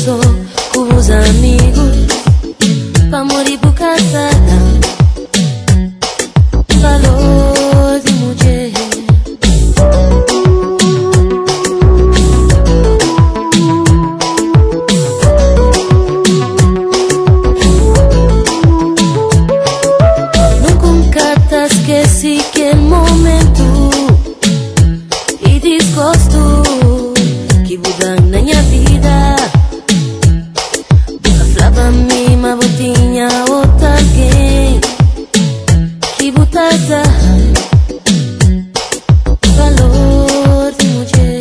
só com os amigos pra morir por casada. Valor de mulher. Nunca te esqueci aquele momento e desgosto que mudou na minha vida. Boca falava me, mas eu tinha outra alguém que botada. Valor de mulher.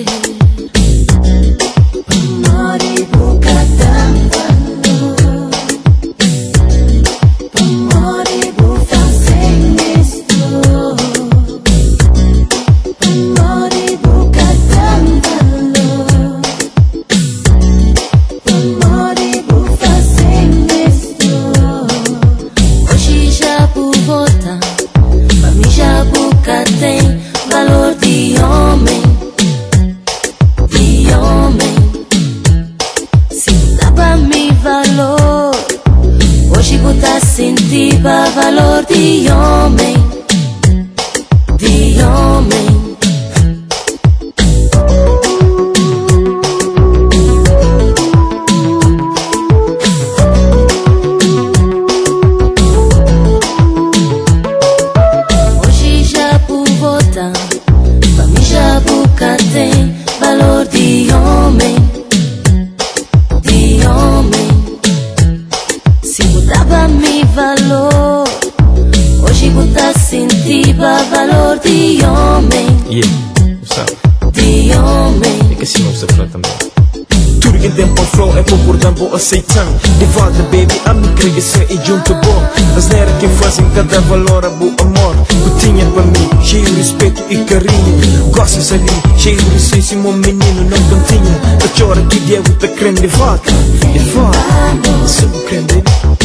Amor e bocada. Valor. Amor e vou fazer isto. Amor e bocada. Valor. Amor e vou fazer isto. Hoje já por volta, pra mim já boca tem valor de homem, de homem. Se dá pra mim valor, hoje botar sentir valor de homem, de homem. Hoje já por volta, pra mim já boca tem valor de homem, de homem. Se mudava me valor, hoje botar sentir valor de homem, Yeah, sabe? de homem. É que assim não se fala também. Tudo que tem para flow é concordando, vou aceitando. De volta, baby, a me crescer e junto bom. As nera que fazem cada valor a bom amor. O tinha para mim, cheio de respeito e carinho. Gostas ali, cheio de licença, meu menino não continha. A chora que Diego tá querendo de volta. De volta, se me crende.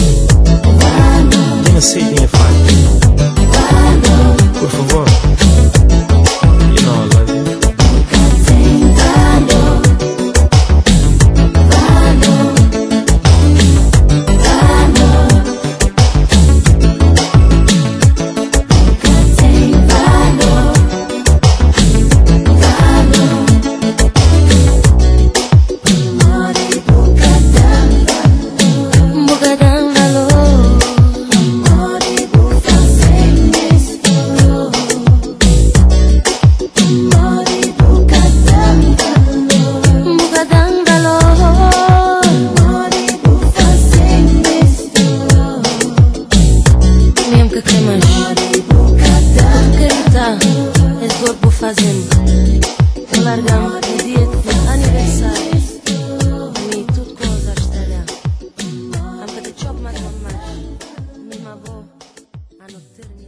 Eu não sei quem é falta. Por favor. You know I love you. Bogadão valor. Amor e vou fazer isto. Amor e bogadão valor. Bogadão valor. Amor e vou fazer isto. Mesmo que cremas. Amor e bogadão. Acreditar, és dor por fazendo. Largão, é dia de aniversário. Me tudo com os estrelhas. I'm gonna chop my mama. Me my boy. I know